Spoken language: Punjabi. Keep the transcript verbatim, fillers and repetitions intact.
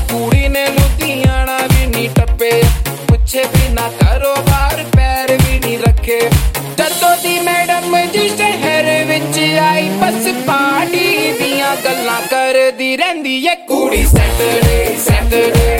ਕੁੜੀ ਨੇ ਲੁਧਿਆਣਾ ਵੀ ਨੀ ਟੱਪੇ, ਪੁੱਛੇ ਬਿਨਾ ਕਾਰੋਬਾਰ ਪੈਰ ਵੀ ਨੀ ਰੱਖੇ। ਜਦੋਂ ਦੀ ਮੈਡਮ ਜੀ ਸ਼ਹਿਰ ਵਿੱਚ ਆਈ ਬਸ ਪਾਰਟੀ ਦੀਆਂ ਗੱਲਾਂ ਕਰਦੀ ਰਹਿੰਦੀ ਏ ਕੁੜੀ। Saturday Saturday